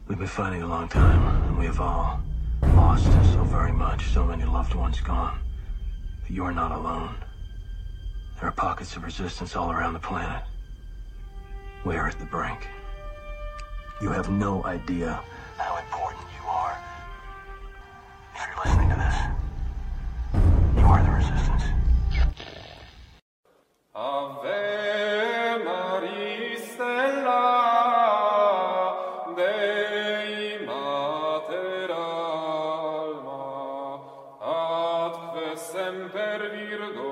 We've been fighting a long time, and we have all lost so very much, so many loved ones gone. But you are not alone. There are pockets of resistance all around the planet. We are at the brink. You have no idea how important you are. If you're listening to this, you are the resistance. Ave Maria Stella Dei Mater Alma Atque semper Virgo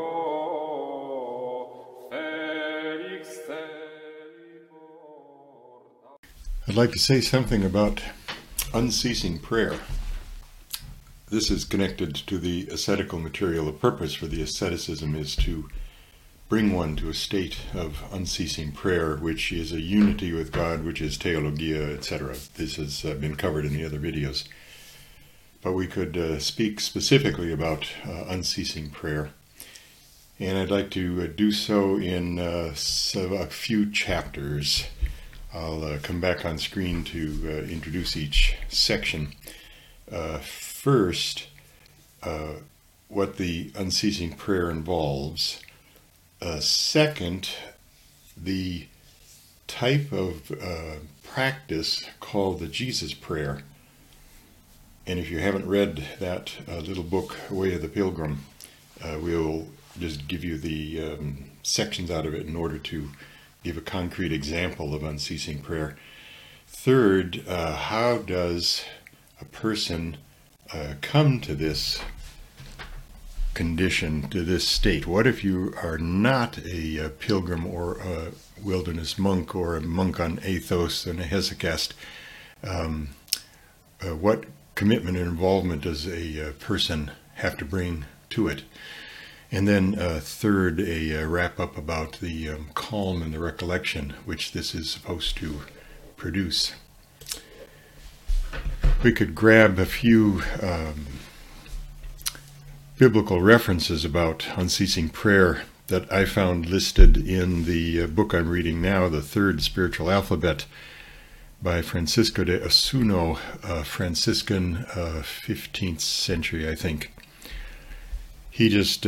Felix te porta. I'd like to say something about unceasing prayer. This is connected to the ascetical material. The purpose for the asceticism is to bring one to a state of unceasing prayer, which is a unity with God, which is theologia, etc. This has been covered in the other videos. But we could speak specifically about unceasing prayer. And I'd like to do so in a few chapters. I'll come back on screen to introduce each section. First, what the unceasing prayer involves. Second, the type of practice called the Jesus Prayer. And if you haven't read that little book, Way of the Pilgrim, we'll just give you the sections out of it in order to give a concrete example of unceasing prayer. Third, how does a person come to this condition, to this state? What if you are not a pilgrim or a wilderness monk or a monk on Athos and a hesychast? What commitment and involvement does a person have to bring to it? And then third, a wrap up about the calm and the recollection which this is supposed to produce. We could grab a few biblical references about unceasing prayer that I found listed in the book I'm reading now, The Third Spiritual Alphabet, by Francisco de Osuna, Franciscan, 15th century, I think. He just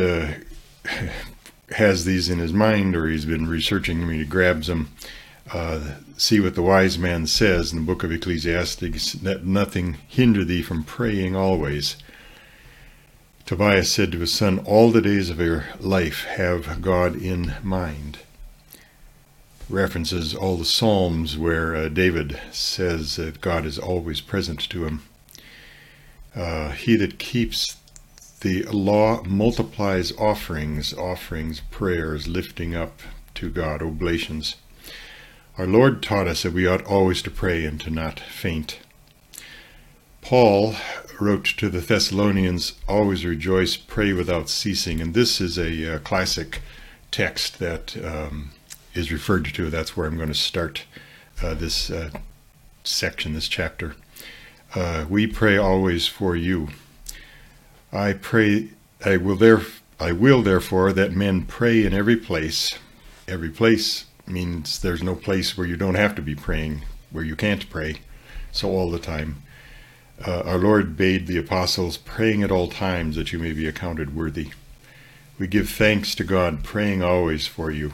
has these in his mind, or he's been researching them, he grabs them. See what the wise man says in the book of Ecclesiastes, that nothing hinder thee from praying always. Tobias said to his son, all the days of your life have God in mind. References all the Psalms where David says that God is always present to him. He that keeps the law multiplies offerings, prayers, lifting up to God, oblations. Our Lord taught us that we ought always to pray and to not faint. Paul wrote to the Thessalonians, always rejoice, pray without ceasing. And this is a classic text that is referred to. That's where I'm going to start this section, this chapter. We pray always for you. I will therefore that men pray in every place. Every place means there's no place where you don't have to be praying, where you can't pray. So all the time. Our Lord bade the apostles, praying at all times that you may be accounted worthy. We give thanks to God, praying always for you.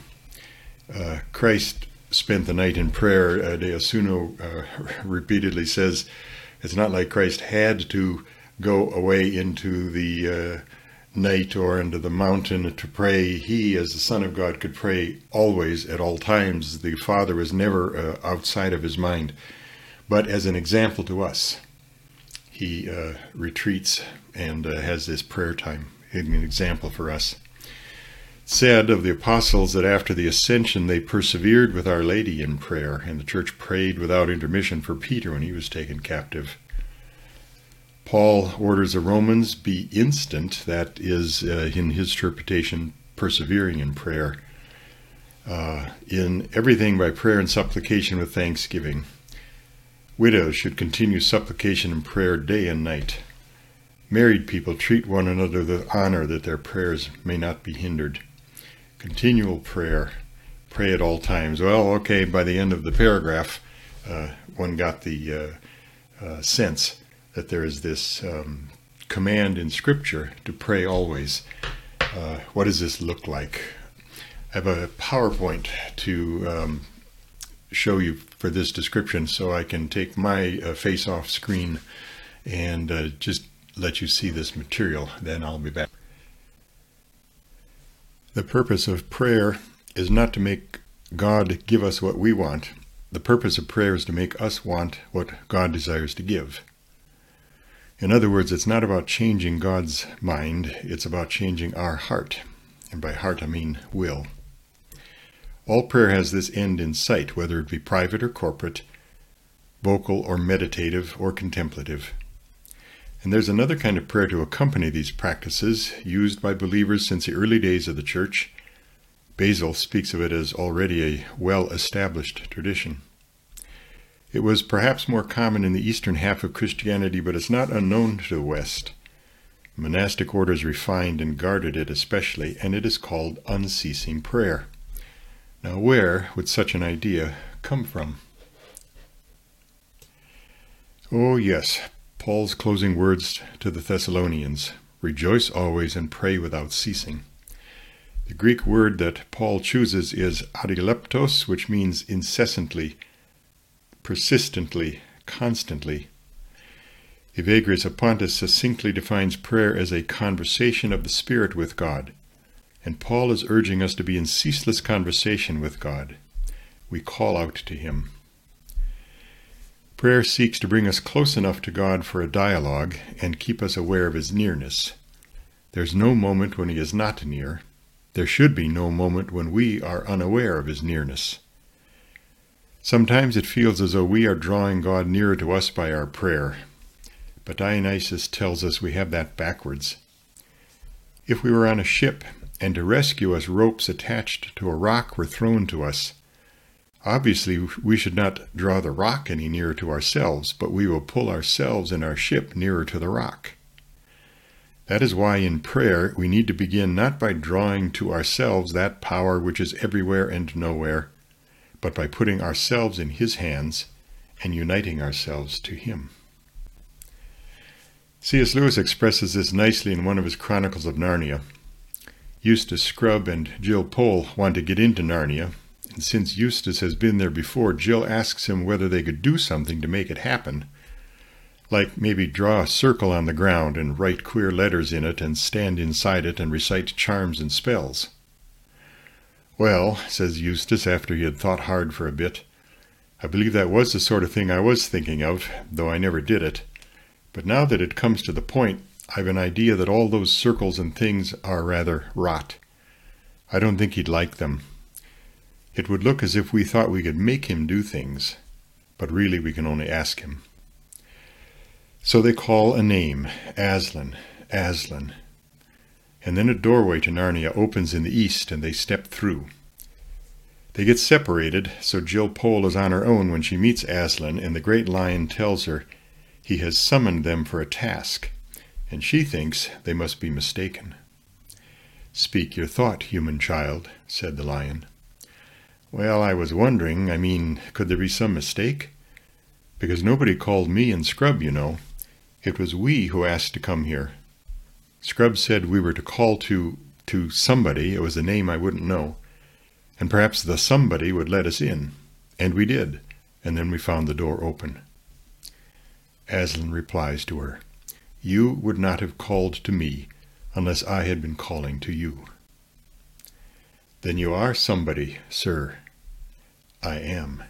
Christ spent the night in prayer. De Osuna repeatedly says it's not like Christ had to go away into the night or into the mountain to pray. He, as the Son of God, could pray always at all times. The Father was never outside of his mind. But as an example to us, he retreats and has this prayer time, an example for us. It said of the apostles that after the ascension they persevered with Our Lady in prayer, and the church prayed without intermission for Peter when he was taken captive. Paul orders the Romans be instant, that is, in his interpretation, persevering in prayer, in everything by prayer and supplication with thanksgiving. Widows should continue supplication and prayer day and night. Married people treat one another with honor that their prayers may not be hindered. Continual prayer. Pray at all times. Well, okay, by the end of the paragraph, one got the sense that there is this command in Scripture to pray always. What does this look like? I have a PowerPoint to show you for this description, so I can take my face-off screen and just let you see this material. Then I'll be back. The purpose of prayer is not to make God give us what we want. The purpose of prayer is to make us want what God desires to give. In other words, it's not about changing God's mind, it's about changing our heart. And by heart I mean will. All prayer has this end in sight, whether it be private or corporate, vocal or meditative or contemplative. And there's another kind of prayer to accompany these practices, used by believers since the early days of the church. Basil speaks of it as already a well-established tradition. It was perhaps more common in the eastern half of Christianity, but it's not unknown to the West. Monastic orders refined and guarded it especially, and it is called unceasing prayer. Now, where would such an idea come from? Oh, yes, Paul's closing words to the Thessalonians, "Rejoice always and pray without ceasing." The Greek word that Paul chooses is adileptos, which means incessantly, persistently, constantly. Evagrius of Pontus succinctly defines prayer as a conversation of the Spirit with God, and Paul is urging us to be in ceaseless conversation with God. We call out to Him. Prayer seeks to bring us close enough to God for a dialogue and keep us aware of His nearness. There's no moment when He is not near. There should be no moment when we are unaware of His nearness. Sometimes it feels as though we are drawing God nearer to us by our prayer, but Dionysius tells us we have that backwards. If we were on a ship, and to rescue us ropes attached to a rock were thrown to us, obviously we should not draw the rock any nearer to ourselves, but we will pull ourselves and our ship nearer to the rock. That is why in prayer we need to begin not by drawing to ourselves that power which is everywhere and nowhere, but by putting ourselves in His hands and uniting ourselves to Him. C.S. Lewis expresses this nicely in one of his Chronicles of Narnia. Eustace Scrubb and Jill Pole want to get into Narnia, and since Eustace has been there before, Jill asks him whether they could do something to make it happen, like maybe draw a circle on the ground and write queer letters in it and stand inside it and recite charms and spells. "Well," says Eustace after he had thought hard for a bit, "I believe that was the sort of thing I was thinking of, though I never did it. But now that it comes to the point, I've an idea that all those circles and things are rather rot. I don't think he'd like them. It would look as if we thought we could make him do things, but really we can only ask him." So they call a name, Aslan, Aslan. And then a doorway to Narnia opens in the east, and they step through. They get separated, so Jill Pole is on her own when she meets Aslan, and the great lion tells her he has summoned them for a task, and she thinks they must be mistaken. "Speak your thought, human child," said the lion. "Well, I was wondering, could there be some mistake? Because nobody called me and Scrubb, you know. It was we who asked to come here. Scrubb said we were to call to somebody, it was a name I wouldn't know, and perhaps the somebody would let us in. And we did, and then we found the door open." Aslan replies to her, "You would not have called to me unless I had been calling to you." "Then you are somebody, sir." "I am."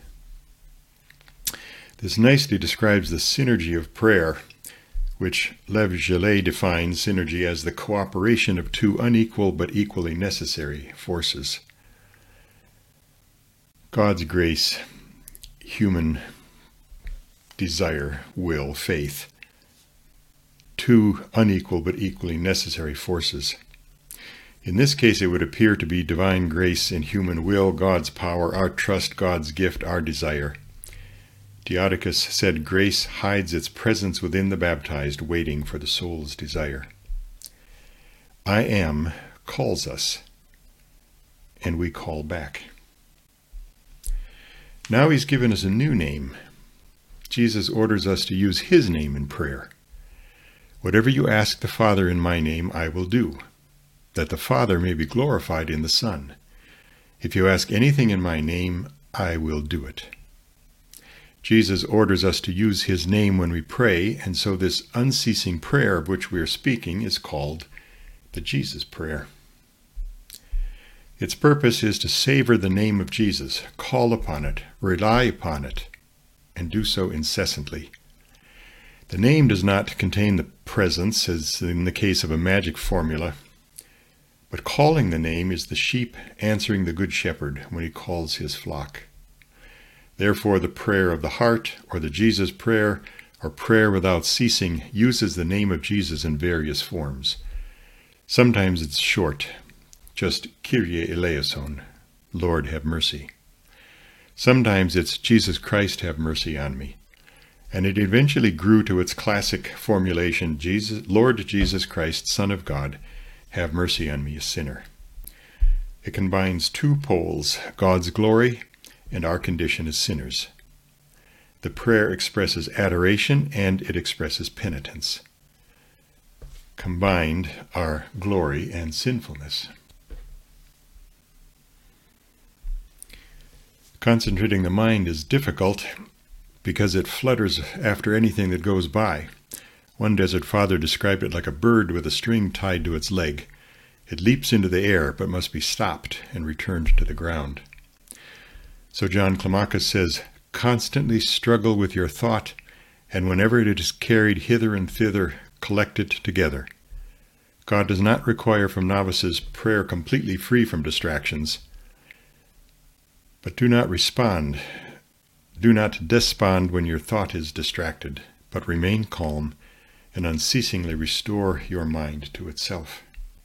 This nicely describes the synergy of prayer, which Lev Gillet defines synergy as the cooperation of two unequal but equally necessary forces. God's grace, human desire, will, faith, two unequal but equally necessary forces. In this case, it would appear to be divine grace and human will, God's power, our trust, God's gift, our desire. Theodicus said grace hides its presence within the baptized, waiting for the soul's desire. I am calls us, and we call back. Now he's given us a new name. Jesus orders us to use his name in prayer. Whatever you ask the Father in my name, I will do, that the Father may be glorified in the Son. If you ask anything in my name, I will do it. Jesus orders us to use his name when we pray, and so this unceasing prayer of which we are speaking is called the Jesus Prayer. Its purpose is to savor the name of Jesus, call upon it, rely upon it, and do so incessantly. The name does not contain the presence, as in the case of a magic formula, but calling the name is the sheep answering the Good Shepherd when he calls his flock. Therefore, the prayer of the heart, or the Jesus prayer, or prayer without ceasing, uses the name of Jesus in various forms. Sometimes it's short, just Kyrie eleison, Lord have mercy. Sometimes it's Jesus Christ have mercy on me. And it eventually grew to its classic formulation, Lord Jesus Christ, Son of God, have mercy on me, a sinner. It combines two poles, God's glory and our condition as sinners. The prayer expresses adoration and it expresses penitence. Combined are glory and sinfulness. Concentrating the mind is difficult because it flutters after anything that goes by. One desert father described it like a bird with a string tied to its leg. It leaps into the air, but must be stopped and returned to the ground. So John Climacus says, constantly struggle with your thought, and whenever it is carried hither and thither, collect it together. God does not require from novices prayer completely free from distractions, but do not despond when your thought is distracted, but remain calm and unceasingly restore your mind to itself.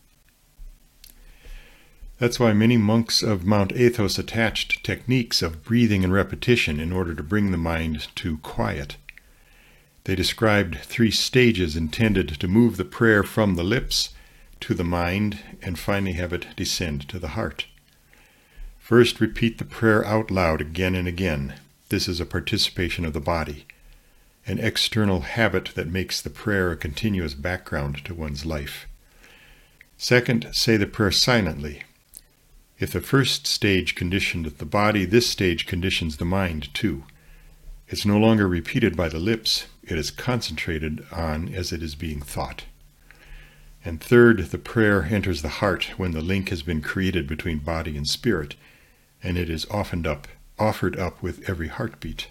That's why many monks of Mount Athos attached techniques of breathing and repetition in order to bring the mind to quiet. They described 3 stages intended to move the prayer from the lips to the mind and finally have it descend to the heart. First, repeat the prayer out loud again and again. This is a participation of the body, an external habit that makes the prayer a continuous background to one's life. Second, say the prayer silently. If the first stage conditioned the body, this stage conditions the mind too. It's no longer repeated by the lips, it is concentrated on as it is being thought. And third, the prayer enters the heart when the link has been created between body and spirit, and it is offered up with every heartbeat.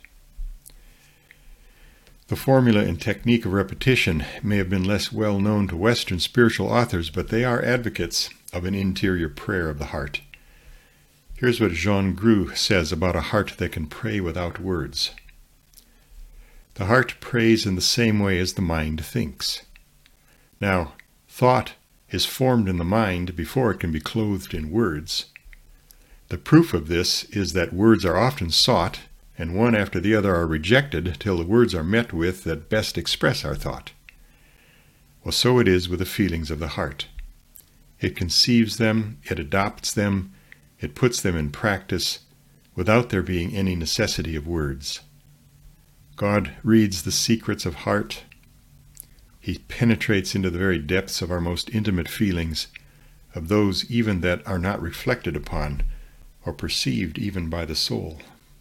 The formula and technique of repetition may have been less well known to Western spiritual authors, but they are advocates of an interior prayer of the heart. Here's what Jean Grue says about a heart that can pray without words. The heart prays in the same way as the mind thinks. Now, thought is formed in the mind before it can be clothed in words. The proof of this is that words are often sought, and one after the other are rejected till the words are met with that best express our thought. Well, so it is with the feelings of the heart. It conceives them, it adopts them, it puts them in practice, without there being any necessity of words. God reads the secrets of heart. He penetrates into the very depths of our most intimate feelings, of those even that are not reflected upon or perceived even by the soul.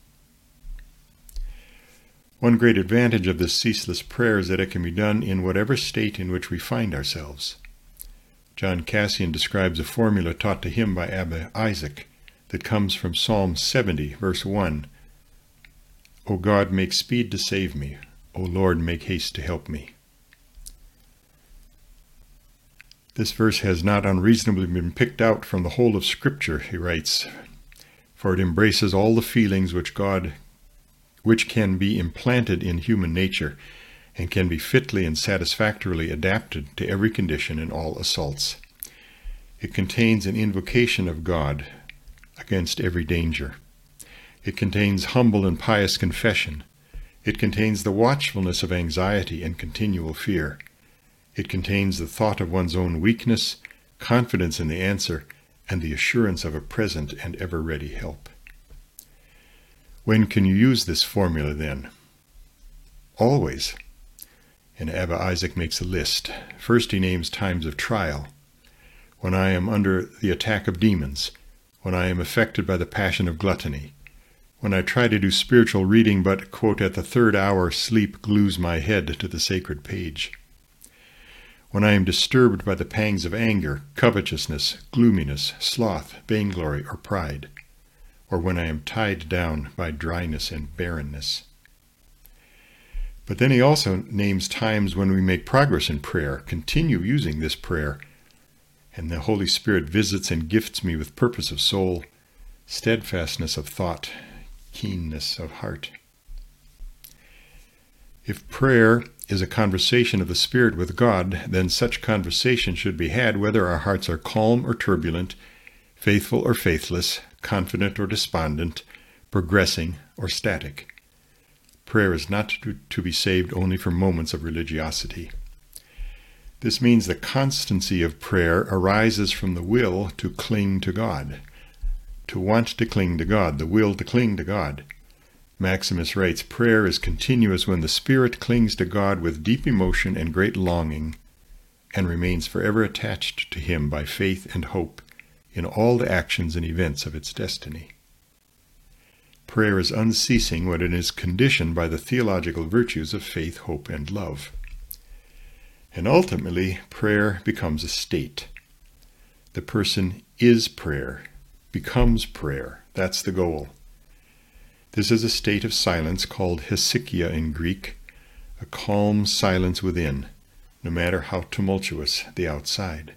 One great advantage of this ceaseless prayer is that it can be done in whatever state in which we find ourselves. John Cassian describes a formula taught to him by Abba Isaac that comes from Psalm 70, verse 1. O God, make speed to save me. O Lord, make haste to help me. This verse has not unreasonably been picked out from the whole of Scripture, he writes, for it embraces all the feelings which can be implanted in human nature and can be fitly and satisfactorily adapted to every condition and all assaults. It contains an invocation of God against every danger. It contains humble and pious confession. It contains the watchfulness of anxiety and continual fear. It contains the thought of one's own weakness, confidence in the answer, and the assurance of a present and ever-ready help. When can you use this formula then? Always. And Abba Isaac makes a list. First he names times of trial. When I am under the attack of demons. When I am affected by the passion of gluttony. When I try to do spiritual reading but, quote, at the third hour sleep glues my head to the sacred page. When I am disturbed by the pangs of anger, covetousness, gloominess, sloth, vainglory, or pride. Or when I am tied down by dryness and barrenness. But then he also names times when we make progress in prayer, continue using this prayer, and the Holy Spirit visits and gifts me with purpose of soul, steadfastness of thought, keenness of heart. If prayer is a conversation of the Spirit with God, then such conversation should be had whether our hearts are calm or turbulent, faithful or faithless, confident or despondent, progressing or static. Prayer is not to be saved only for moments of religiosity. This means the constancy of prayer arises from the will to cling to God. To want to cling to God, the will to cling to God. Maximus writes, prayer is continuous when the spirit clings to God with deep emotion and great longing, and remains forever attached to him by faith and hope in all the actions and events of its destiny. Prayer is unceasing when it is conditioned by the theological virtues of faith, hope, and love. And ultimately, prayer becomes a state. The person is prayer, becomes prayer. That's the goal. This is a state of silence called hesychia in Greek, a calm silence within, no matter how tumultuous the outside.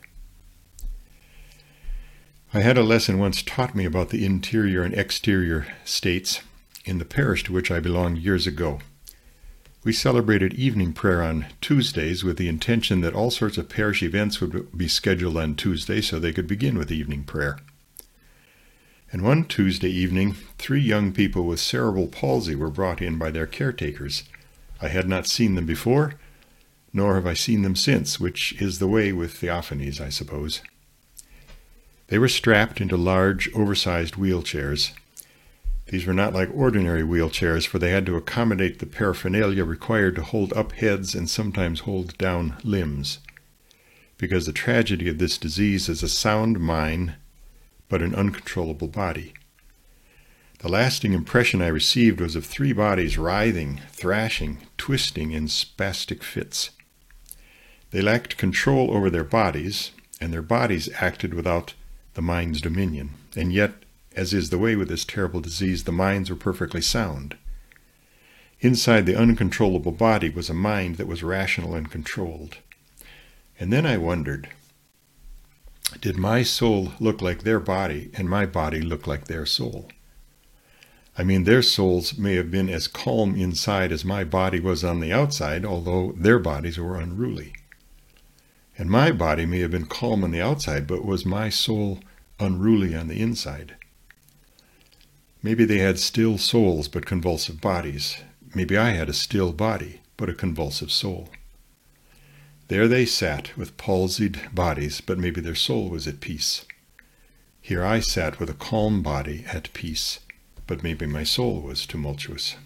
I had a lesson once taught me about the interior and exterior states in the parish to which I belonged years ago. We celebrated evening prayer on Tuesdays with the intention that all sorts of parish events would be scheduled on Tuesday so they could begin with evening prayer. And one Tuesday evening, 3 young people with cerebral palsy were brought in by their caretakers. I had not seen them before, nor have I seen them since, which is the way with theophanies, I suppose. They were strapped into large, oversized wheelchairs. These were not like ordinary wheelchairs, for they had to accommodate the paraphernalia required to hold up heads and sometimes hold down limbs. Because the tragedy of this disease is a sound mind, but an uncontrollable body. The lasting impression I received was of 3 bodies writhing, thrashing, twisting in spastic fits. They lacked control over their bodies, and their bodies acted without the mind's dominion. And yet, as is the way with this terrible disease, the minds were perfectly sound. Inside the uncontrollable body was a mind that was rational and controlled. And then I wondered, did my soul look like their body, and my body look like their soul? I mean, their souls may have been as calm inside as my body was on the outside, although their bodies were unruly. And my body may have been calm on the outside, but was my soul unruly on the inside? Maybe they had still souls, but convulsive bodies. Maybe I had a still body, but a convulsive soul. There they sat with palsied bodies, but maybe their soul was at peace. Here I sat with a calm body at peace, but maybe my soul was tumultuous.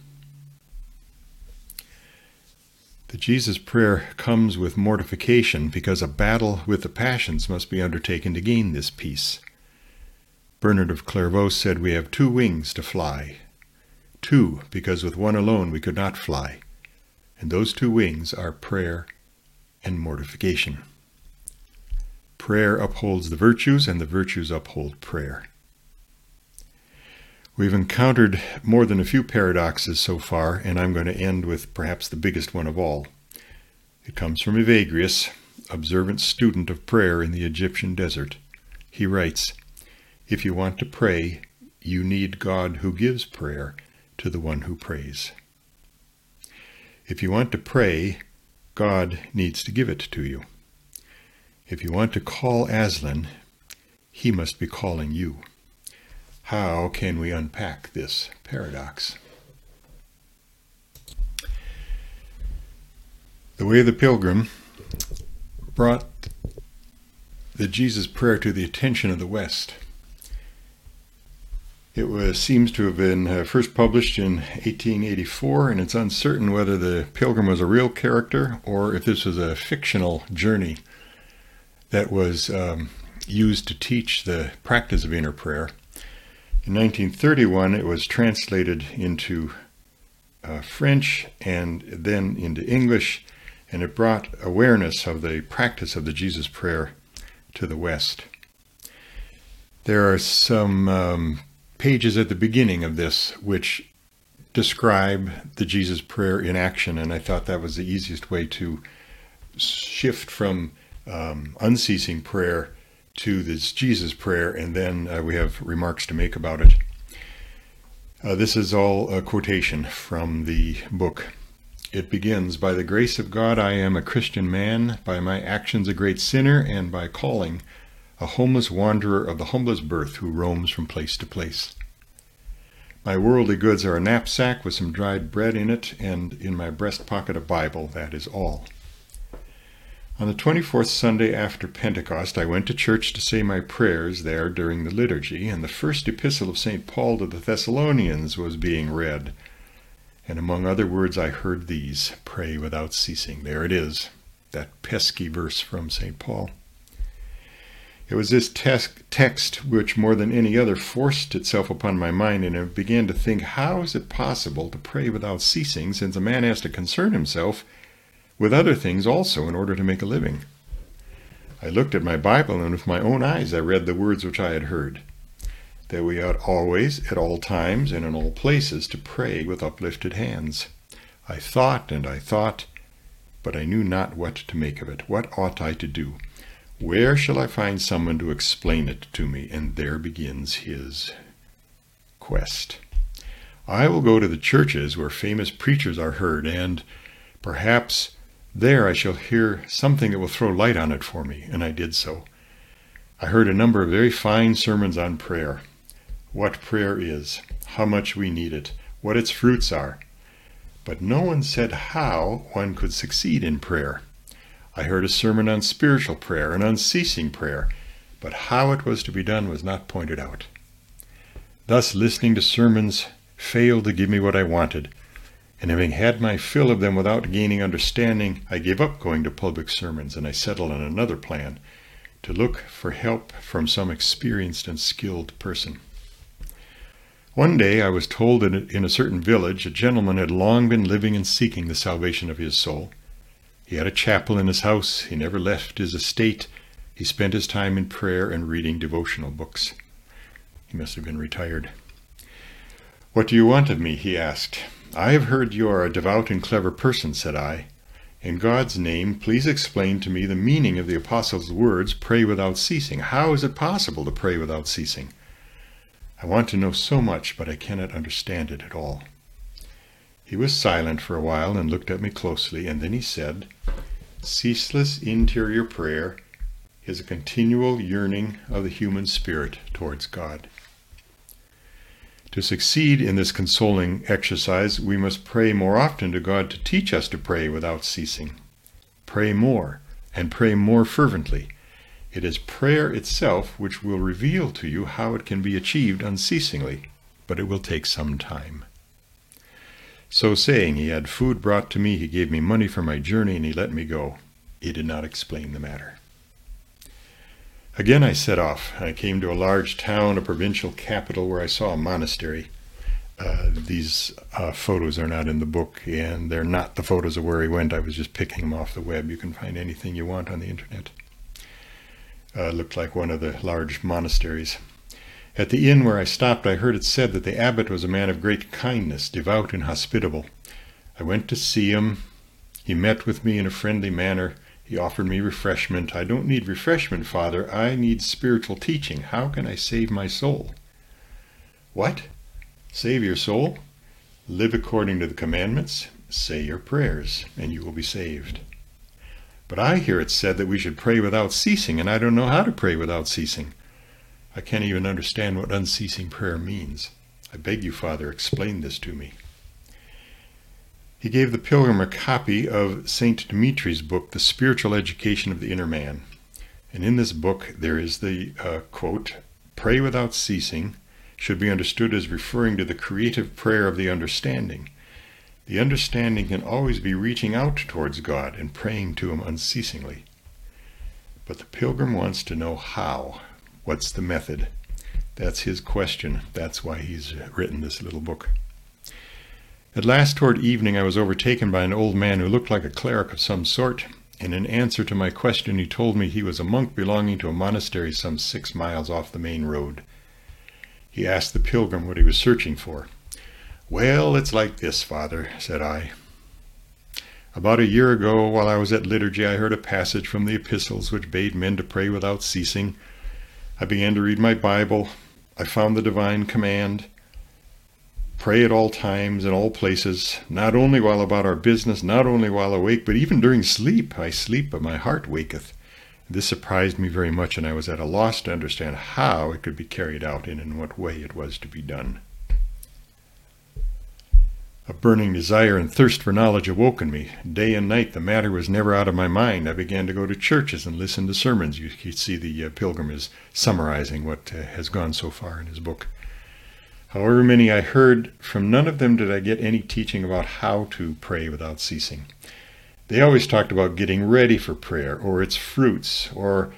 The Jesus prayer comes with mortification because a battle with the passions must be undertaken to gain this peace. Bernard of Clairvaux said, we have 2 wings to fly. 2, because with one alone we could not fly. And those 2 wings are prayer and mortification. Prayer upholds the virtues, and the virtues uphold prayer. We've encountered more than a few paradoxes so far, and I'm going to end with perhaps the biggest one of all. It comes from Evagrius, observant student of prayer in the Egyptian desert. He writes, if you want to pray, you need God who gives prayer to the one who prays. If you want to pray, God needs to give it to you. If you want to call Aslan, he must be calling you. How can we unpack this paradox? The Way of the Pilgrim brought the Jesus prayer to the attention of the West. seems to have been first published in 1884, and it's uncertain whether the pilgrim was a real character or if this was a fictional journey that was used to teach the practice of inner prayer. In 1931, it was translated into French and then into English, and it brought awareness of the practice of the Jesus Prayer to the West. There are some pages at the beginning of this which describe the Jesus Prayer in action, and I thought that was the easiest way to shift from unceasing prayer to this Jesus Prayer, and then we have remarks to make about it. This is all a quotation from the book. It begins, "By the grace of God I am a Christian man, by my actions a great sinner, and by calling a homeless wanderer of the humblest birth who roams from place to place. My worldly goods are a knapsack with some dried bread in it, and in my breast pocket a Bible, that is all. On the 24th Sunday after Pentecost, I went to church to say my prayers there during the liturgy, and the first epistle of St. Paul to the Thessalonians was being read. And among other words, I heard these, 'Pray without ceasing.'" There it is, that pesky verse from St. Paul. It was this text which more than any other forced itself upon my mind, and I began to think, how is it possible to pray without ceasing, since a man has to concern himself with other things also in order to make a living? I looked at my Bible, and with my own eyes I read the words which I had heard, that we ought always, at all times, and in all places, to pray with uplifted hands. I thought, but I knew not what to make of it. What ought I to do? Where shall I find someone to explain it to me? And there begins his quest. I will go to the churches where famous preachers are heard, and perhaps there I shall hear something that will throw light on it for me, and I did so. I heard a number of very fine sermons on prayer. What prayer is, how much we need it, what its fruits are. But no one said how one could succeed in prayer. I heard a sermon on spiritual prayer and unceasing prayer, but how it was to be done was not pointed out. Thus, listening to sermons failed to give me what I wanted, and having had my fill of them without gaining understanding, I gave up going to public sermons, and I settled on another plan, to look for help from some experienced and skilled person. One day I was told that in a certain village a gentleman had long been living and seeking the salvation of his soul. He had a chapel in his house, he never left his estate, he spent his time in prayer and reading devotional books. He must have been retired. "What do you want of me?" he asked. "I have heard you are a devout and clever person," said I. "In God's name, please explain to me the meaning of the apostles' words, 'Pray without ceasing.' How is it possible to pray without ceasing? I want to know so much, but I cannot understand it at all." He was silent for a while and looked at me closely, and then he said, "Ceaseless interior prayer is a continual yearning of the human spirit towards God. To succeed in this consoling exercise, we must pray more often to God to teach us to pray without ceasing. Pray more, and pray more fervently. It is prayer itself which will reveal to you how it can be achieved unceasingly, but it will take some time." So saying, he had food brought to me, he gave me money for my journey, and he let me go. He did not explain the matter. Again I set off. I came to a large town, a provincial capital, where I saw a monastery. These photos are not in the book, and they're not the photos of where he went. I was just picking them off the web. You can find anything you want on the internet. Looked like one of the large monasteries. At the inn where I stopped, I heard it said that the abbot was a man of great kindness, devout and hospitable. I went to see him. He met with me in a friendly manner. He offered me refreshment. "I don't need refreshment, Father. I need spiritual teaching. How can I save my soul?" "What? Save your soul? Live according to the commandments. Say your prayers, and you will be saved." "But I hear it said that we should pray without ceasing, and I don't know how to pray without ceasing. I can't even understand what unceasing prayer means. I beg you, Father, explain this to me." He gave the pilgrim a copy of St. Dimitri's book, The Spiritual Education of the Inner Man. And in this book there is the quote, "Pray without ceasing, should be understood as referring to the creative prayer of the understanding. The understanding can always be reaching out towards God and praying to Him unceasingly. But the pilgrim wants to know how. What's the method? That's his question. That's why he's written this little book. At last, toward evening, I was overtaken by an old man who looked like a cleric of some sort, and in answer to my question he told me he was a monk belonging to a monastery some 6 miles off the main road. He asked the pilgrim what he was searching for. "Well, it's like this, Father," said I. "About a year ago, while I was at liturgy, I heard a passage from the epistles which bade men to pray without ceasing. I began to read my Bible. I found the divine command, pray at all times, in all places, not only while about our business, not only while awake, but even during sleep. I sleep, but my heart waketh." This surprised me very much, and I was at a loss to understand how it could be carried out and in what way it was to be done. A burning desire and thirst for knowledge awoke in me. Day and night the matter was never out of my mind. I began to go to churches and listen to sermons. You see the pilgrim is summarizing what has gone so far in his book. However many I heard, from none of them did I get any teaching about how to pray without ceasing. They always talked about getting ready for prayer, or its fruits, or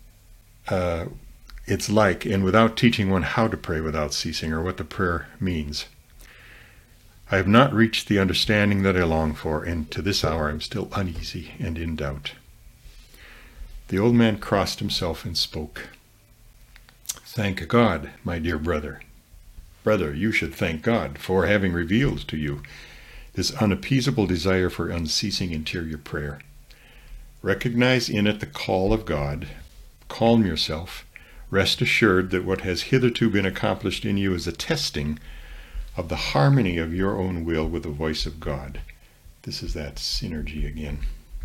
its like, and without teaching one how to pray without ceasing, or what the prayer means. I have not reached the understanding that I long for, and to this hour I am still uneasy and in doubt. The old man crossed himself and spoke. "Thank God, my dear brother. Brother, you should thank God for having revealed to you this unappeasable desire for unceasing interior prayer. Recognize in it the call of God. Calm yourself. Rest assured that what has hitherto been accomplished in you is a testing of the harmony of your own will with the voice of God." This is that synergy again.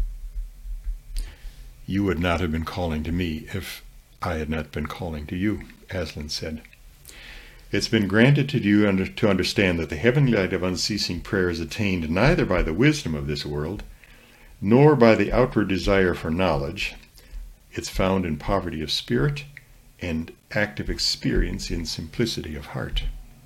"You would not have been calling to me if I had not been calling to you," Aslan said. "It's been granted to you to understand that the heavenly light of unceasing prayer is attained neither by the wisdom of this world, nor by the outward desire for knowledge. It's found in poverty of spirit and active experience in simplicity of heart."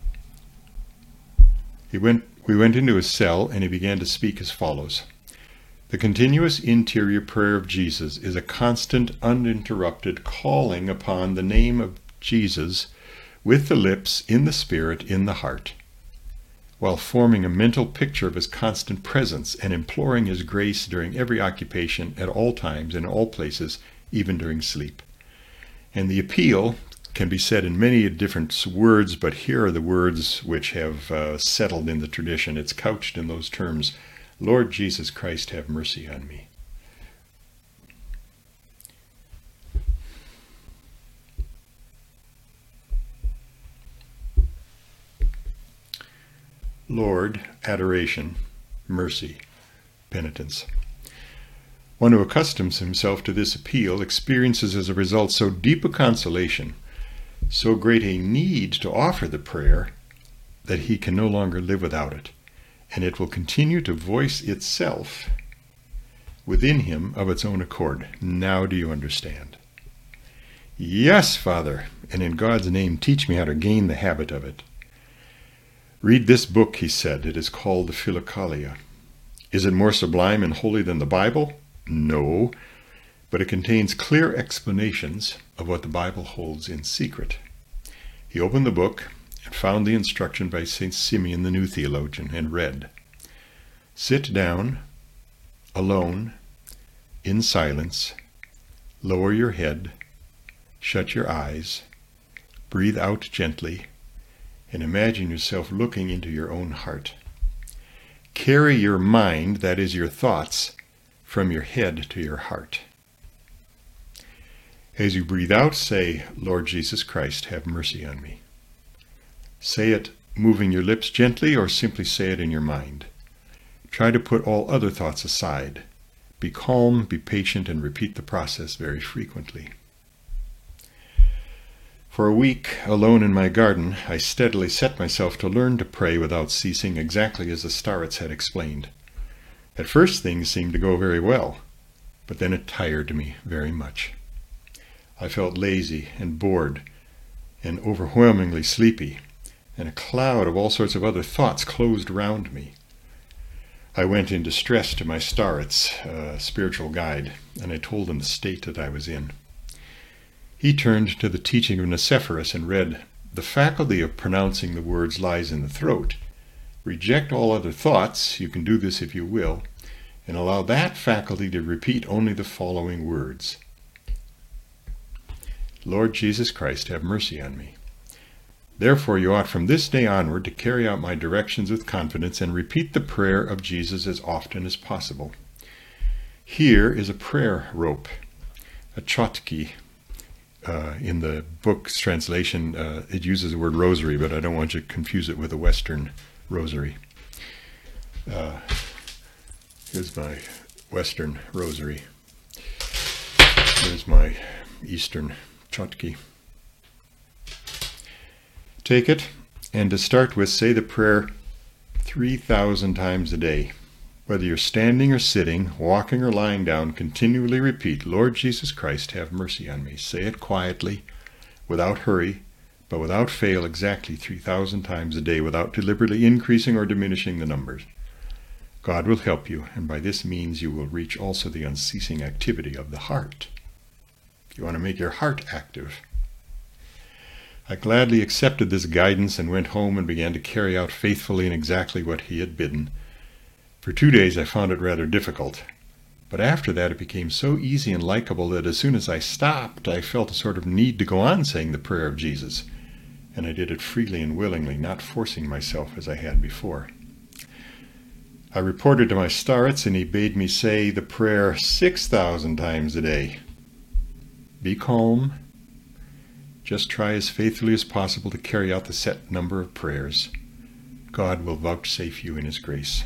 We went into his cell, and he began to speak as follows. "The continuous interior prayer of Jesus is a constant, uninterrupted calling upon the name of Jesus with the lips, in the spirit, in the heart, while forming a mental picture of his constant presence and imploring his grace during every occupation, at all times, in all places, even during sleep. And the appeal can be said in many different words, but here are the words which have settled in the tradition. It's couched in those terms: Lord Jesus Christ, have mercy on me. Lord, adoration, mercy, penitence. One who accustoms himself to this appeal experiences as a result so deep a consolation, so great a need to offer the prayer, that he can no longer live without it, and it will continue to voice itself within him of its own accord. Now do you understand? Yes, Father, and in God's name teach me how to gain the habit of it. Read this book, he said. It is called the Philokalia. Is it more sublime and holy than the Bible? No, but it contains clear explanations of what the Bible holds in secret. He opened the book and found the instruction by St. Simeon, the new theologian, and read, "Sit down, alone, in silence, lower your head, shut your eyes, breathe out gently, and imagine yourself looking into your own heart. Carry your mind, that is your thoughts, from your head to your heart. As you breathe out, say, Lord Jesus Christ, have mercy on me. Say it moving your lips gently, or simply say it in your mind. Try to put all other thoughts aside. Be calm, be patient, and repeat the process very frequently." For a week, alone in my garden, I steadily set myself to learn to pray without ceasing, exactly as the starets had explained. At first things seemed to go very well, but then it tired me very much. I felt lazy and bored, and overwhelmingly sleepy, and a cloud of all sorts of other thoughts closed round me. I went in distress to my starets, spiritual guide, and I told him the state that I was in. He turned to the teaching of Nicephorus and read, "The faculty of pronouncing the words lies in the throat. Reject all other thoughts, you can do this if you will, and allow that faculty to repeat only the following words. Lord Jesus Christ, have mercy on me. Therefore you ought from this day onward to carry out my directions with confidence and repeat the prayer of Jesus as often as possible." Here is a prayer rope, a chotki. In the book's translation, it uses the word rosary, but I don't want you to confuse it with a Western rosary. Here's my Western rosary. Here's my Eastern chotki. Take it, and to start with, say the prayer 3,000 times a day. Whether you're standing or sitting, walking or lying down, continually repeat, Lord Jesus Christ, have mercy on me. Say it quietly, without hurry, but without fail, exactly 3,000 times a day, without deliberately increasing or diminishing the numbers. God will help you, and by this means you will reach also the unceasing activity of the heart. You want to make your heart active. I gladly accepted this guidance and went home and began to carry out faithfully and exactly what he had bidden. For 2 days I found it rather difficult, but after that it became so easy and likable that as soon as I stopped, I felt a sort of need to go on saying the prayer of Jesus, and I did it freely and willingly, not forcing myself as I had before. I reported to my starets, and he bade me say the prayer 6,000 times a day. Be calm. Just try as faithfully as possible to carry out the set number of prayers. God will vouchsafe you in his grace.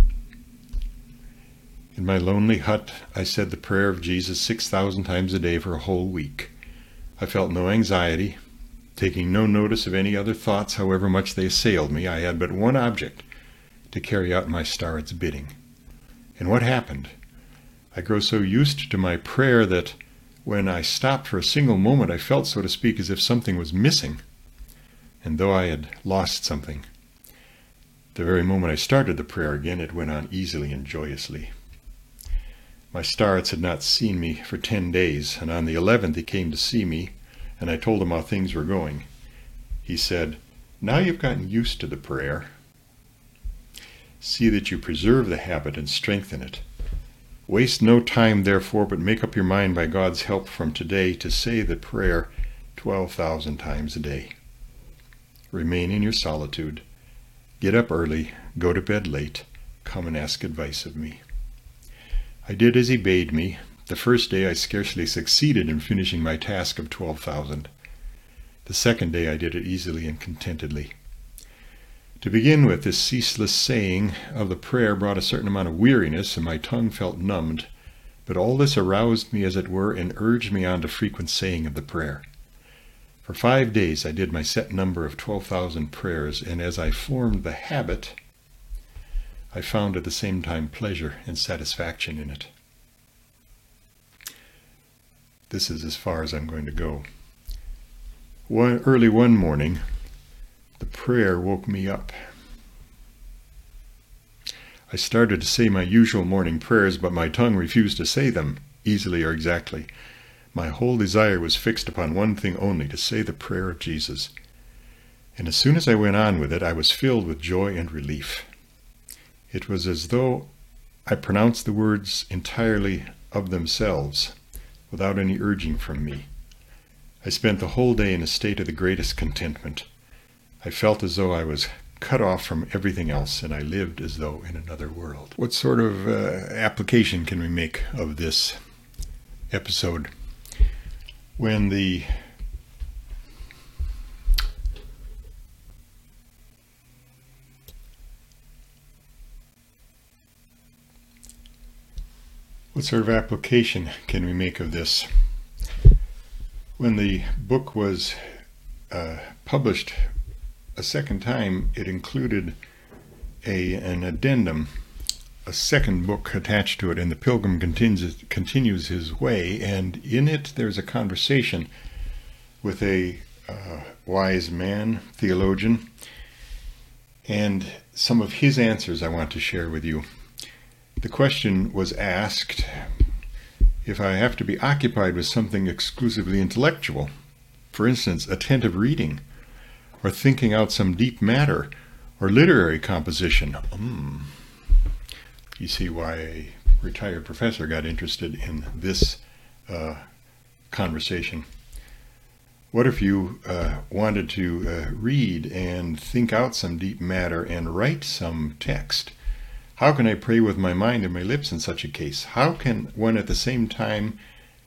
In my lonely hut, I said the prayer of Jesus 6,000 times a day for a whole week. I felt no anxiety, taking no notice of any other thoughts, however much they assailed me. I had but one object, to carry out my starets' bidding. And what happened? I grew so used to my prayer that when I stopped for a single moment, I felt, so to speak, as if something was missing, and though I had lost something. The very moment I started the prayer again, it went on easily and joyously. My starets had not seen me for 10 days, and on the 11th he came to see me, and I told him how things were going. He said, "Now you've gotten used to the prayer. See that you preserve the habit and strengthen it. Waste no time, therefore, but make up your mind by God's help from today to say the prayer 12,000 times a day. Remain in your solitude. Get up early, go to bed late, come and ask advice of me." I did as he bade me. The first day I scarcely succeeded in finishing my task of 12,000. The second day I did it easily and contentedly. To begin with, this ceaseless saying of the prayer brought a certain amount of weariness, and my tongue felt numbed, but all this aroused me, as it were, and urged me on to frequent saying of the prayer. For 5 days I did my set number of 12,000 prayers, and as I formed the habit, I found at the same time pleasure and satisfaction in it. This is as far as I'm going to go. Early one morning, the prayer woke me up. I started to say my usual morning prayers, but my tongue refused to say them easily or exactly. My whole desire was fixed upon one thing only, to say the prayer of Jesus. And as soon as I went on with it, I was filled with joy and relief. It was as though I pronounced the words entirely of themselves, without any urging from me. I spent the whole day in a state of the greatest contentment. I felt as though I was cut off from everything else, and I lived as though in another world. What sort of application can we make of this episode? When the What sort of application can we make of this? When the book was published a second time, it included an addendum, a second book attached to it, and The Pilgrim Continues His Way, and in it there's a conversation with a wise man, theologian, and some of his answers I want to share with you. The question was asked, if I have to be occupied with something exclusively intellectual, for instance, attentive reading, or thinking out some deep matter, or literary composition. You see why a retired professor got interested in this conversation. What if you wanted to read and think out some deep matter and write some text? How can I pray with my mind and my lips in such a case? How can one at the same time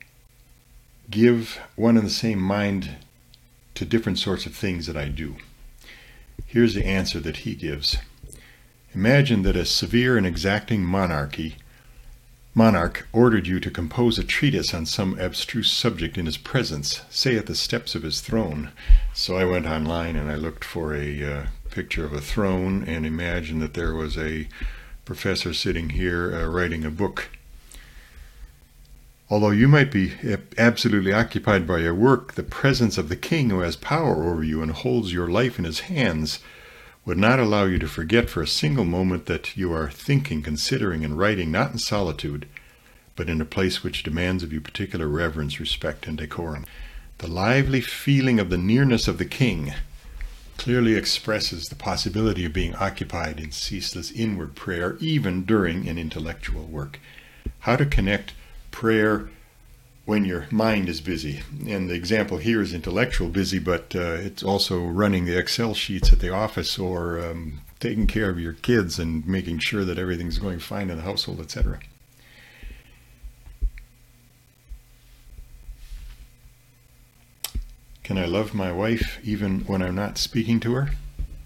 give one and the same mind to different sorts of things that I do? Here's the answer that he gives. Imagine that a severe and exacting monarch ordered you to compose a treatise on some abstruse subject in his presence, say at the steps of his throne. So I went online and I looked for a picture of a throne and imagined that there was a professor sitting here writing a book. Although you might be absolutely occupied by your work, the presence of the king who has power over you and holds your life in his hands would not allow you to forget for a single moment that you are thinking, considering, and writing not in solitude, but in a place which demands of you particular reverence, respect, and decorum. The lively feeling of the nearness of the king clearly expresses the possibility of being occupied in ceaseless inward prayer, even during an intellectual work. How to connect prayer when your mind is busy. And the example here is intellectual busy, but it's also running the Excel sheets at the office, or taking care of your kids and making sure that everything's going fine in the household, etc. Can I love my wife even when I'm not speaking to her?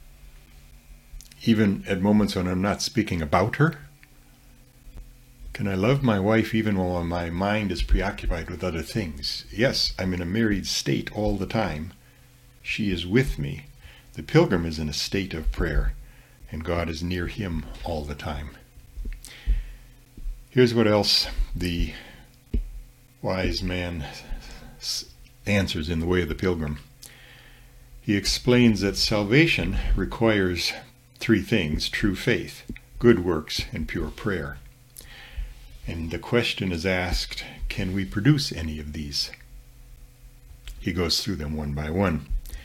Even at moments when I'm not speaking about her? Can I love my wife even while my mind is preoccupied with other things? Yes, I'm in a married state all the time. She is with me. The pilgrim is in a state of prayer, and God is near him all the time. Here's what else the wise man answers in the way of the pilgrim. He explains that salvation requires three things: true faith, good works, and pure prayer. And the question is asked, can we produce any of these? He goes through them one by one.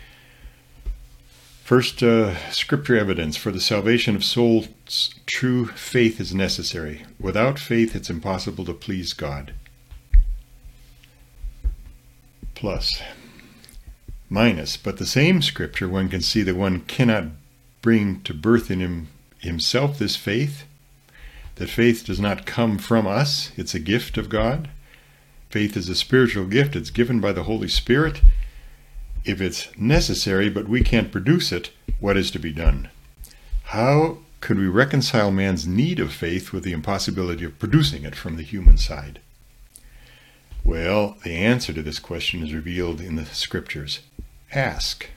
First, scripture evidence. For the salvation of souls, true faith is necessary. Without faith, it's impossible to please God. Plus, minus, but the same scripture, one can see that one cannot bring to birth in himself this faith, that faith does not come from us, it's a gift of God. Faith is a spiritual gift, it's given by the Holy Spirit. If it's necessary, but we can't produce it, what is to be done? How could we reconcile man's need of faith with the impossibility of producing it from the human side? Well, the answer to this question is revealed in the scriptures. Ask.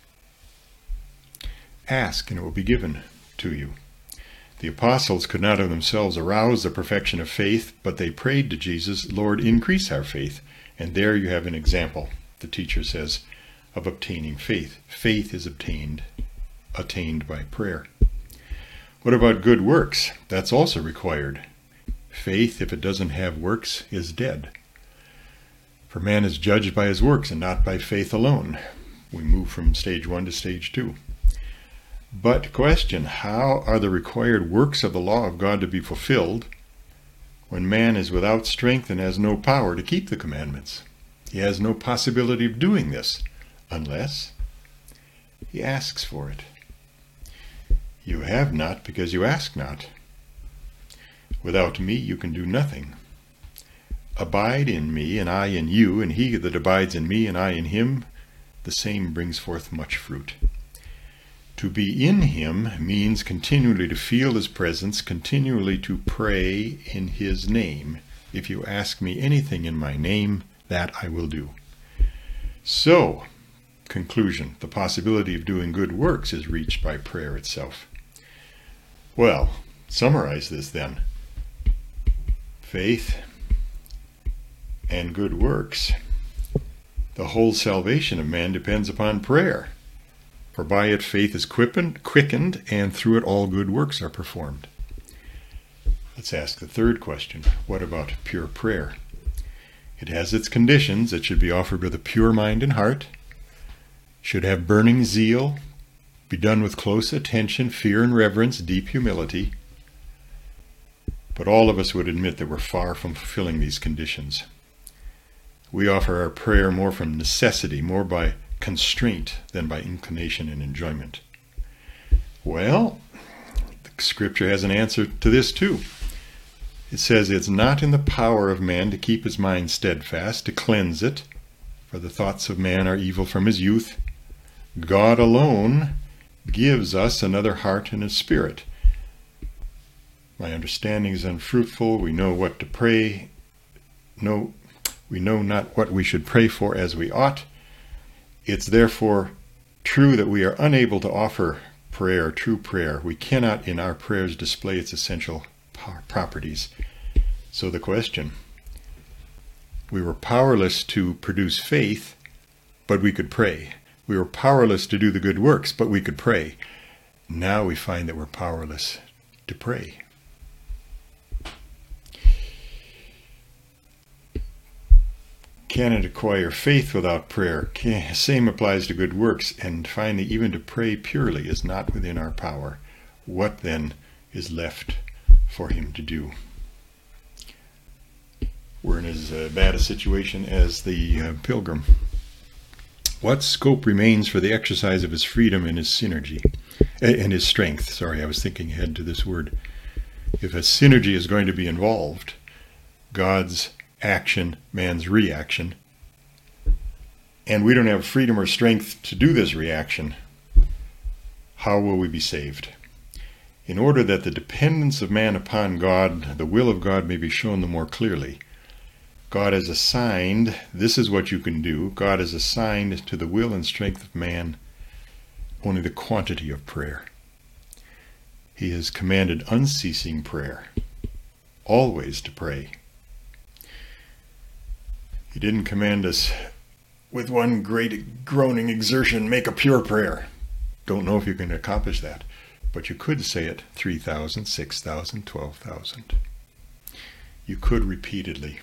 Ask, and it will be given to you. The apostles could not of themselves arouse the perfection of faith, but they prayed to Jesus, Lord, increase our faith. And there you have an example, the teacher says, of obtaining faith. Faith is attained by prayer. What about good works? That's also required. Faith, if it doesn't have works, is dead. For man is judged by his works and not by faith alone. We move from stage 1 to stage 2. But question, how are the required works of the law of God to be fulfilled when man is without strength and has no power to keep the commandments? He has no possibility of doing this unless he asks for it. You have not because you ask not. Without me you can do nothing. Abide in me, and I in you, and he that abides in me, and I in him, the same brings forth much fruit. To be in him means continually to feel his presence, continually to pray in his name. If you ask me anything in my name, that I will do. So, conclusion, the possibility of doing good works is reached by prayer itself. Well, summarize this then. Faith and good works The whole salvation of man depends upon prayer. For by it faith is quickened, and through it all good works are performed. Let's ask the third question. What about pure prayer? It has its conditions. It should be offered with a pure mind and heart, should have burning zeal, be done with close attention, fear and reverence, deep humility. But all of us would admit that we're far from fulfilling these conditions. We offer our prayer more from necessity, more by constraint than by inclination and enjoyment. Well, the Scripture has an answer to this too. It says it's not in the power of man to keep his mind steadfast, to cleanse it, for the thoughts of man are evil from his youth. God alone gives us another heart and a spirit. My understanding is unfruitful. We know what to pray. No, we know not what we should pray for as we ought. It's therefore true that we are unable to offer prayer, true prayer. We cannot in our prayers display its essential properties. So the question, we were powerless to produce faith, but we could pray. We were powerless to do the good works, but we could pray. Now we find that we're powerless to pray. Cannot acquire faith without prayer. Same applies to good works. And finally, even to pray purely is not within our power. What then is left for him to do? We're in as bad a situation as the pilgrim. What scope remains for the exercise of his freedom and his synergy, and his strength? Sorry, I was thinking ahead to this word. If a synergy is going to be involved, God's action, man's reaction, and we don't have freedom or strength to do this reaction, how will we be saved? In order that the dependence of man upon God, the will of God, may be shown the more clearly, God has assigned, this is what you can do, God has assigned to the will and strength of man only the quantity of prayer. He has commanded unceasing prayer, always to pray. He didn't command us with one great groaning exertion, make a pure prayer. Don't know if you can accomplish that, but you could say it 3,000, 6,000, 12,000. You could repeatedly.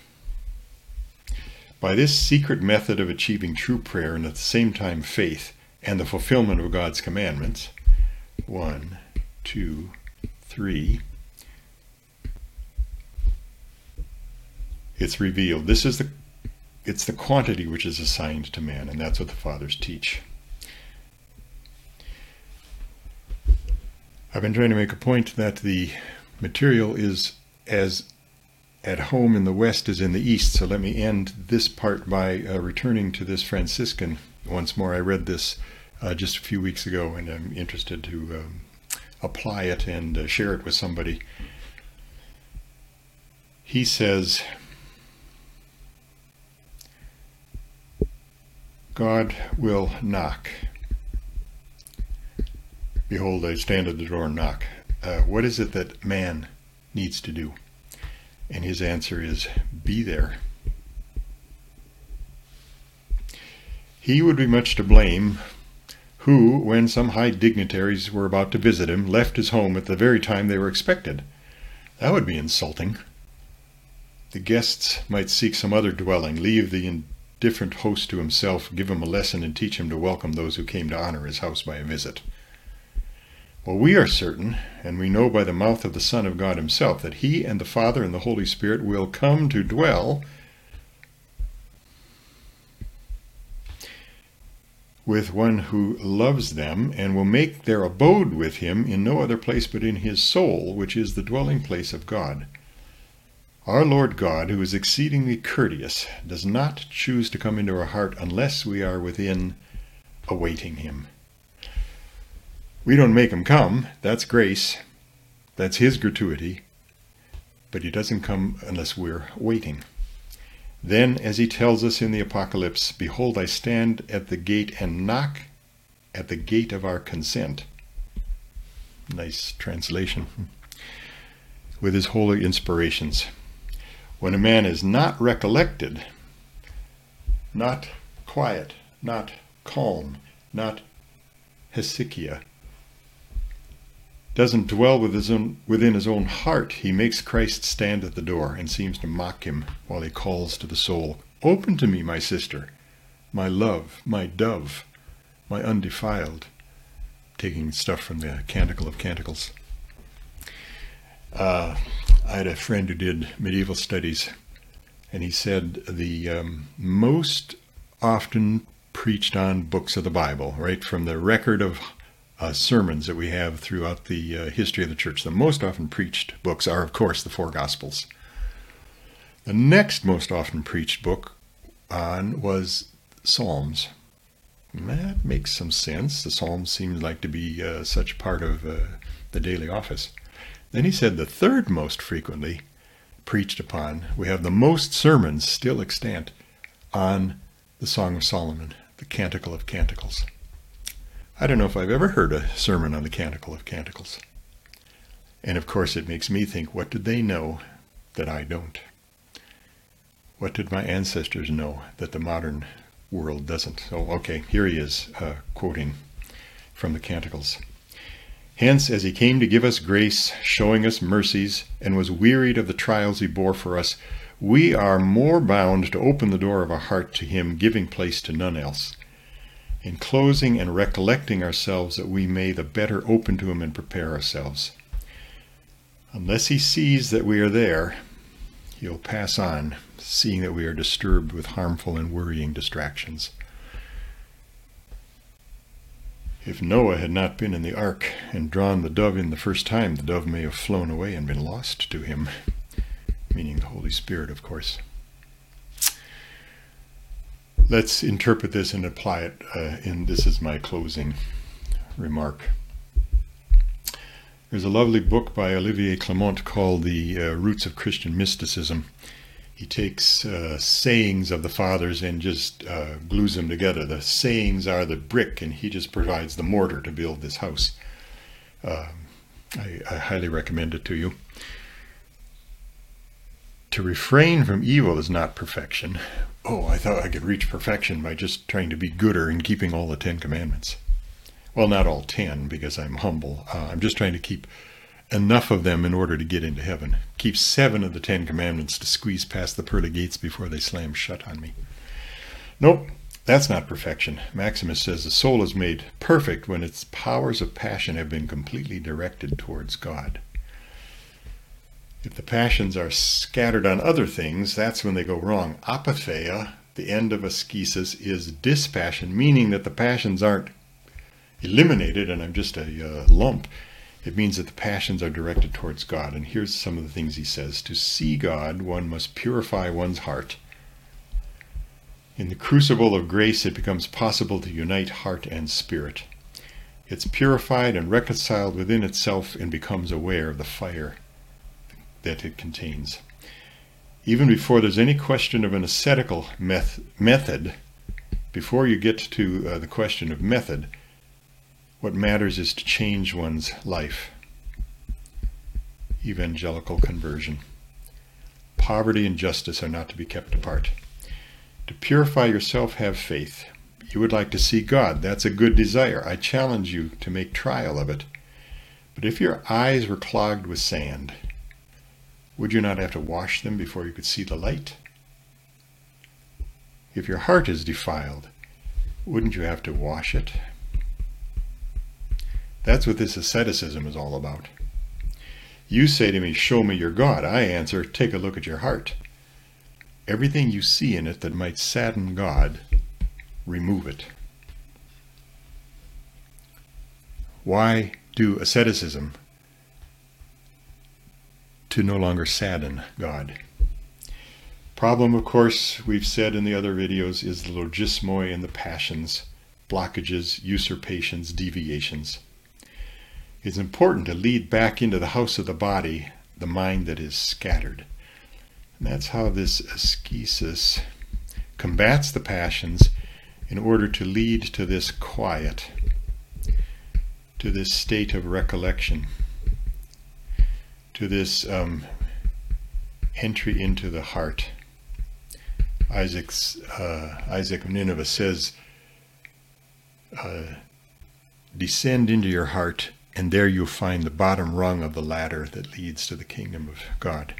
By this secret method of achieving true prayer and at the same time faith and the fulfillment of God's commandments, 1, 2, 3, it's revealed. It's the quantity which is assigned to man, and that's what the Fathers teach. I've been trying to make a point that the material is as at home in the West as in the East, so let me end this part by returning to this Franciscan once more. I read this just a few weeks ago, and I'm interested to apply it and share it with somebody. He says, God will knock. Behold, I stand at the door and knock. What is it that man needs to do? And his answer is, be there. He would be much to blame who, when some high dignitaries were about to visit him, left his home at the very time they were expected. That would be insulting. The guests might seek some other dwelling, leave the indifferent host to himself, give him a lesson, and teach him to welcome those who came to honor his house by a visit. Well, we are certain, and we know by the mouth of the Son of God himself, that he and the Father and the Holy Spirit will come to dwell with one who loves them, and will make their abode with him in no other place but in his soul, which is the dwelling place of God. Our Lord God, who is exceedingly courteous, does not choose to come into our heart unless we are within, awaiting him. We don't make him come. That's grace. That's his gratuity. But he doesn't come unless we're waiting. Then, as he tells us in the Apocalypse, behold, I stand at the gate and knock at the gate of our consent. Nice translation. With his holy inspirations. When a man is not recollected, not quiet, not calm, not Hezekiah. Doesn't dwell within his own heart. He makes Christ stand at the door and seems to mock him while he calls to the soul, "Open to me, my sister, my love, my dove, my undefiled," taking stuff from the Canticle of Canticles. I had a friend who did medieval studies, and he said the most often preached on books of the Bible, right, from the record of sermons that we have throughout the history of the church, the most often preached books are, of course, the four Gospels. The next most often preached book on was Psalms. And that makes some sense. The Psalms seem like to be such part of the daily office. Then he said the third most frequently preached upon, we have the most sermons still extant on the Song of Solomon, the Canticle of Canticles. I don't know if I've ever heard a sermon on the Canticle of Canticles. And of course it makes me think, what did they know that I don't? What did my ancestors know that the modern world doesn't? So, okay, here he is, quoting from the Canticles. "Hence, as he came to give us grace, showing us mercies, and was wearied of the trials he bore for us, we are more bound to open the door of our heart to him, giving place to none else, enclosing and recollecting ourselves that we may the better open to him and prepare ourselves. Unless he sees that we are there, he'll pass on, seeing that we are disturbed with harmful and worrying distractions. If Noah had not been in the ark and drawn the dove in the first time, the dove may have flown away and been lost to him," meaning the Holy Spirit, of course. Let's interpret this and apply it, and this is my closing remark. There's a lovely book by Olivier Clement called The Roots of Christian Mysticism. He takes sayings of the fathers and just glues them together. The sayings are the brick, and he just provides the mortar to build this house. I highly recommend it to you. To refrain from evil is not perfection. Oh, I thought I could reach perfection by just trying to be gooder and keeping all the 10 Commandments. Well, not all 10, because I'm humble. I'm just trying to keep enough of them in order to get into heaven. Keep 7 of the 10 Commandments to squeeze past the pearly gates before they slam shut on me. Nope, that's not perfection. Maximus says the soul is made perfect when its powers of passion have been completely directed towards God. If the passions are scattered on other things, that's when they go wrong. Apatheia, the end of ascesis, is dispassion, meaning that the passions aren't eliminated and I'm just a lump. It means that the passions are directed towards God. And here's some of the things he says. To see God, one must purify one's heart. In the crucible of grace, it becomes possible to unite heart and spirit. It's purified and reconciled within itself and becomes aware of the fire that it contains. Even before there's any question of an ascetical method, before you get to the question of method, what matters is to change one's life. Evangelical conversion. Poverty and justice are not to be kept apart. To purify yourself, have faith. You would like to see God. That's a good desire. I challenge you to make trial of it. But if your eyes were clogged with sand, would you not have to wash them before you could see the light? If your heart is defiled, wouldn't you have to wash it? That's what this asceticism is all about. You say to me, show me your God. I answer, take a look at your heart. Everything you see in it that might sadden God, remove it. Why do asceticism? To no longer sadden God. Problem, of course, we've said in the other videos, is the logismoi and the passions, blockages, usurpations, deviations. It's important to lead back into the house of the body the mind that is scattered. And that's how this ascesis combats the passions in order to lead to this quiet, to this state of recollection, to this entry into the heart Isaac of Nineveh says, descend into your heart, and there you'll find the bottom rung of the ladder that leads to the kingdom of God.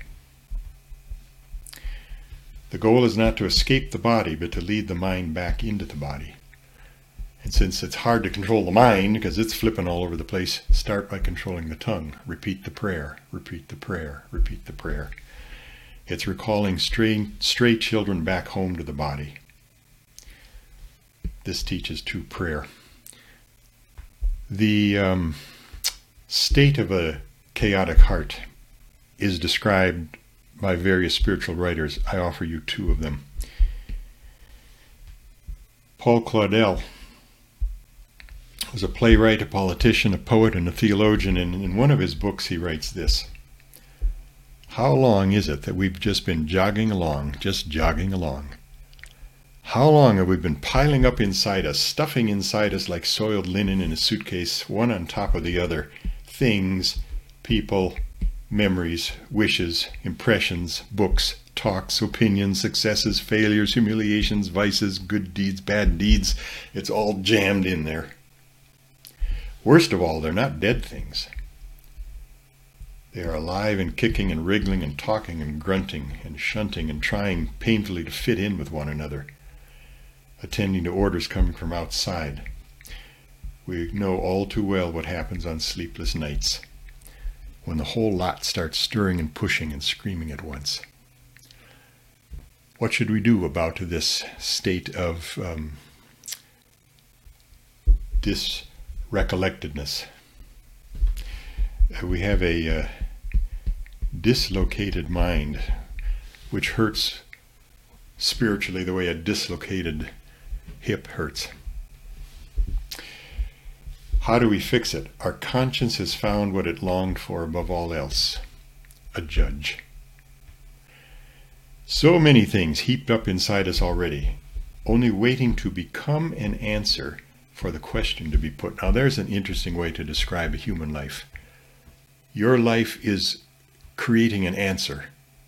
The goal is not to escape the body, but to lead the mind back into the body. And since it's hard to control the mind, because it's flipping all over the place, start by controlling the tongue. Repeat the prayer, repeat the prayer, repeat the prayer. It's recalling stray children back home to the body. This teaches true prayer. The state of a chaotic heart is described by various spiritual writers. I offer you two of them. Paul Claudel was a playwright, a politician, a poet, and a theologian, and in one of his books he writes this: how long is it that we've just been jogging along? How long have we been piling up inside us, stuffing inside us like soiled linen in a suitcase, one on top of the other, things, people, memories, wishes, impressions, books, talks, opinions, successes, failures, humiliations, vices, good deeds, bad deeds. It's all jammed in there. Worst of all, they're not dead things. They are alive and kicking and wriggling and talking and grunting and shunting and trying painfully to fit in with one another, attending to orders coming from outside. We know all too well what happens on sleepless nights, when the whole lot starts stirring and pushing and screaming at once. What should we do about this state of disrecollectedness? We have a dislocated mind, which hurts spiritually the way a dislocated hip hurts. How do we fix it? Our conscience has found what it longed for above all else: a judge. So many things heaped up inside us already, only waiting to become an answer for the question to be put. Now there's an interesting way to describe a human life. Your life is creating an answer.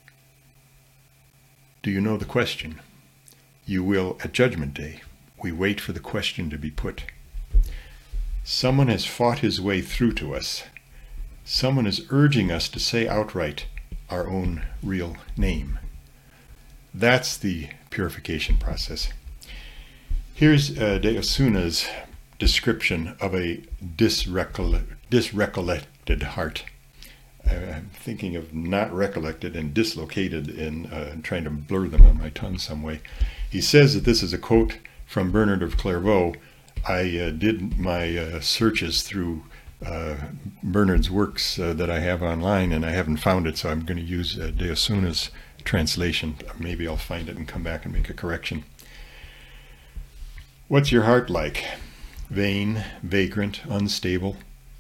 Do you know the question? You will at Judgment Day. We wait for the question to be put. Someone has fought his way through to us. Someone is urging us to say outright our own real name. That's the purification process. Here's De Osuna's description of a disrecollected heart. I'm thinking of not recollected and dislocated and trying to blur them on my tongue some way. He says that this is a quote from Bernard of Clairvaux. I did my searches through Bernard's works that I have online, and I haven't found it, so I'm going to use De Osuna's translation. Maybe I'll find it and come back and make a correction. What's your heart like? Vain, vagrant, unstable,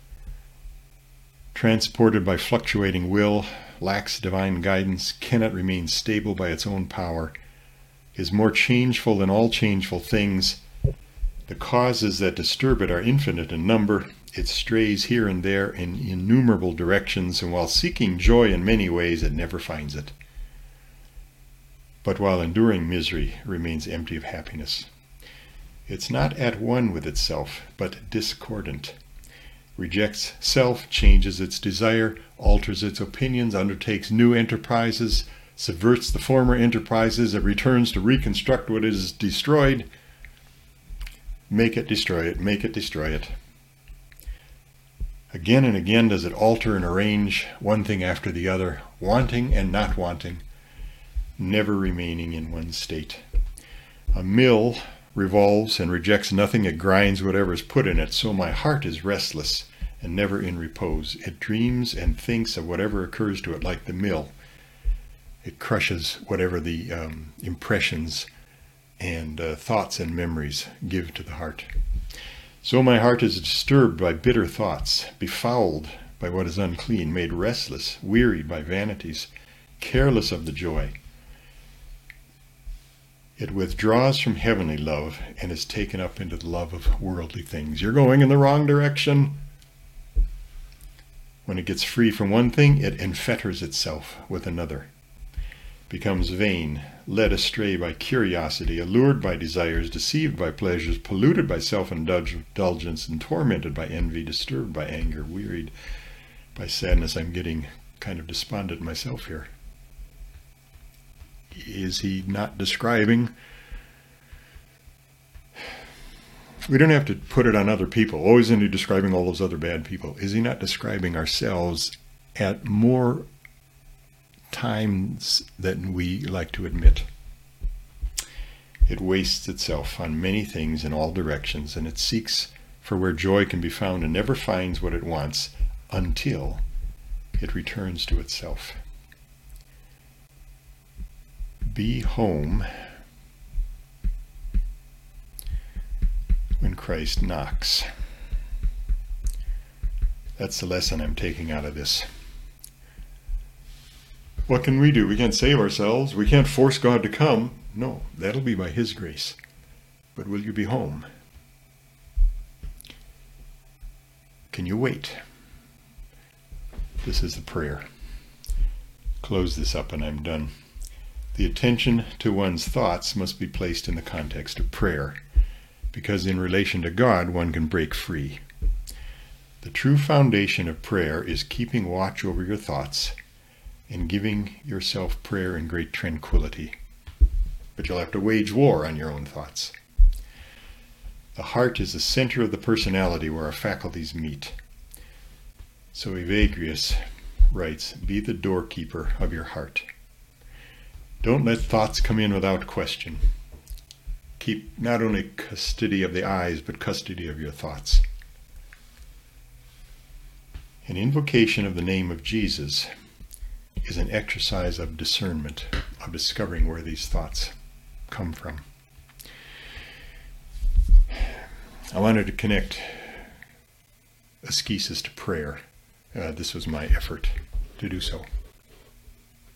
transported by fluctuating will, lacks divine guidance, cannot remain stable by its own power, is more changeful than all changeful things. The causes that disturb it are infinite in number. It strays here and there in innumerable directions, and while seeking joy in many ways, it never finds it. But while enduring misery, remains empty of happiness. It's not at one with itself, but discordant. Rejects self, changes its desire, alters its opinions, undertakes new enterprises, subverts the former enterprises, it returns to reconstruct what is destroyed. Make it, destroy it, make it, destroy it. Again and again does it alter and arrange one thing after the other, wanting and not wanting, never remaining in one state. A mill revolves and rejects nothing, it grinds whatever is put in it, so my heart is restless and never in repose. It dreams and thinks of whatever occurs to it like the mill. It crushes whatever the impressions and thoughts and memories give to the heart. So my heart is disturbed by bitter thoughts, befouled by what is unclean, made restless, wearied by vanities, careless of the joy. It withdraws from heavenly love and is taken up into the love of worldly things. You're going in the wrong direction. When it gets free from one thing, it enfetters itself with another. becomes vain, led astray by curiosity, allured by desires, deceived by pleasures, polluted by self-indulgence, and tormented by envy, disturbed by anger, wearied by sadness. I'm getting kind of despondent myself here. Is he not describing? We don't have to put it on other people. Oh, isn't he describing all those other bad people? Is he not describing ourselves at more times than we like to admit? It wastes itself on many things in all directions, and it seeks for where joy can be found and never finds what it wants until it returns to itself. Be home when Christ knocks. That's the lesson I'm taking out of this. What can we do? We can't save ourselves. We can't force God to come. No, that'll be by His grace. But will you be home? Can you wait? This is the prayer. Close this up and I'm done. The attention to one's thoughts must be placed in the context of prayer, because in relation to God, one can break free. The true foundation of prayer is keeping watch over your thoughts and giving yourself prayer in great tranquility. But you'll have to wage war on your own thoughts. The heart is the center of the personality where our faculties meet. So Evagrius writes, be the doorkeeper of your heart. Don't let thoughts come in without question. Keep not only custody of the eyes, but custody of your thoughts. An invocation of the name of Jesus is an exercise of discernment, of discovering where these thoughts come from. I wanted to connect ascesis to prayer. This was my effort to do so.